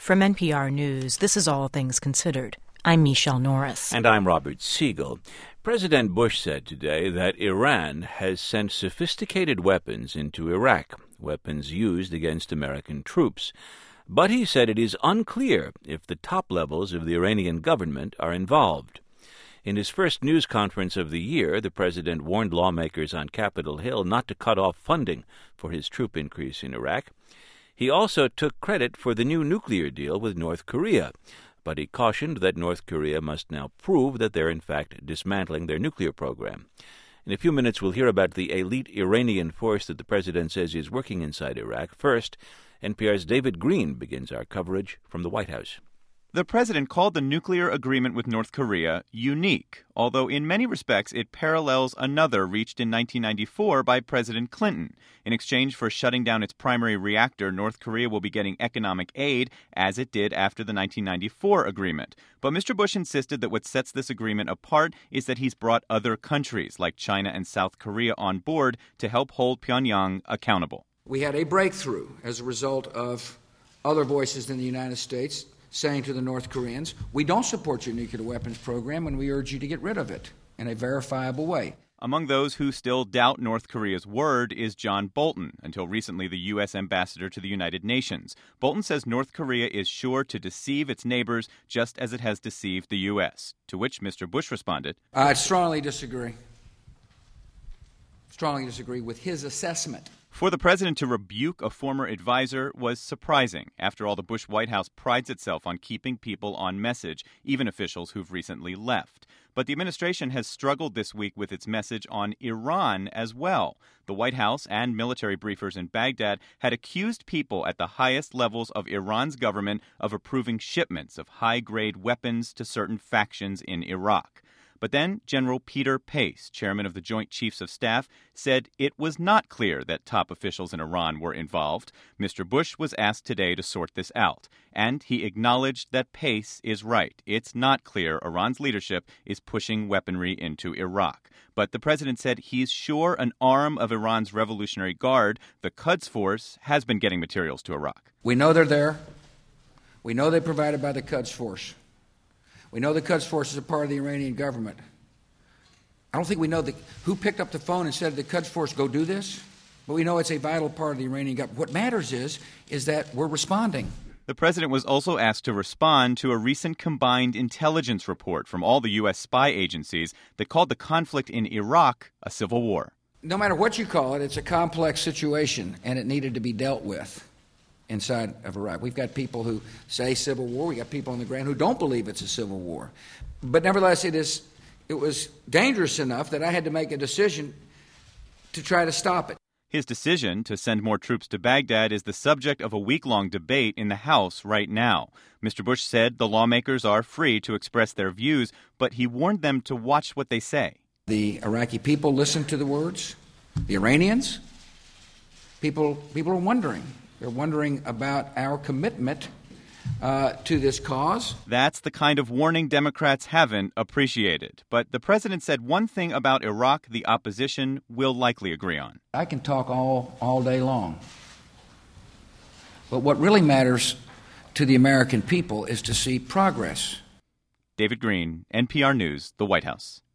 From NPR News, this is All Things Considered. I'm Michelle Norris. And I'm Robert Siegel. President Bush said today that Iran has sent sophisticated weapons into Iraq, weapons used against American troops. But he said it is unclear if the top levels of the Iranian government are involved. In his first news conference of the year, the president warned lawmakers on Capitol Hill not to cut off funding for his troop increase in Iraq. He also took credit for the new nuclear deal with North Korea, but he cautioned that North Korea must now prove that they're in fact dismantling their nuclear program. In a few minutes, we'll hear about the elite Iranian force that the president says is working inside Iraq. First, NPR's David Green begins our coverage from the White House. The president called the nuclear agreement with North Korea unique, although in many respects it parallels another reached in 1994 by President Clinton. In exchange for shutting down its primary reactor, North Korea will be getting economic aid, as it did after the 1994 agreement. But Mr. Bush insisted that what sets this agreement apart is that he's brought other countries, like China and South Korea, on board to help hold Pyongyang accountable. We had a breakthrough as a result of other voices in the United States saying to the North Koreans, we don't support your nuclear weapons program and we urge you to get rid of it in a verifiable way. Among those who still doubt North Korea's word is John Bolton, until recently the U.S. ambassador to the United Nations. Bolton says North Korea is sure to deceive its neighbors just as it has deceived the U.S., to which Mr. Bush responded, I strongly disagree. Strongly disagree with his assessment. For the president to rebuke a former advisor was surprising. After all, the Bush White House prides itself on keeping people on message, even officials who've recently left. But the administration has struggled this week with its message on Iran as well. The White House and military briefers in Baghdad had accused people at the highest levels of Iran's government of approving shipments of high-grade weapons to certain factions in Iraq. But then General Peter Pace, chairman of the Joint Chiefs of Staff, said it was not clear that top officials in Iran were involved. Mr. Bush was asked today to sort this out, and he acknowledged that Pace is right. It's not clear Iran's leadership is pushing weaponry into Iraq. But the president said he's sure an arm of Iran's Revolutionary Guard, the Quds Force, has been getting materials to Iraq. We know they're there. We know they're provided by the Quds Force. We know the Quds Force is a part of the Iranian government. I don't think we know who picked up the phone and said to the Quds Force, go do this. But we know it's a vital part of the Iranian government. What matters is that we're responding. The president was also asked to respond to a recent combined intelligence report from all the U.S. spy agencies that called the conflict in Iraq a civil war. No matter what you call it, it's a complex situation, and it needed to be dealt with inside of Iraq. We've got people who say civil war. We've got people on the ground who don't believe it's a civil war. But nevertheless, it was dangerous enough that I had to make a decision to try to stop it. His decision to send more troops to Baghdad is the subject of a week-long debate in the House right now. Mr. Bush said the lawmakers are free to express their views, but he warned them to watch what they say. The Iraqi people listen to the words. The Iranians, people are wondering. They're wondering about our commitment to this cause. That's the kind of warning Democrats haven't appreciated. But the president said one thing about Iraq the opposition will likely agree on. I can talk all day long. But what really matters to the American people is to see progress. David Green, NPR News, the White House.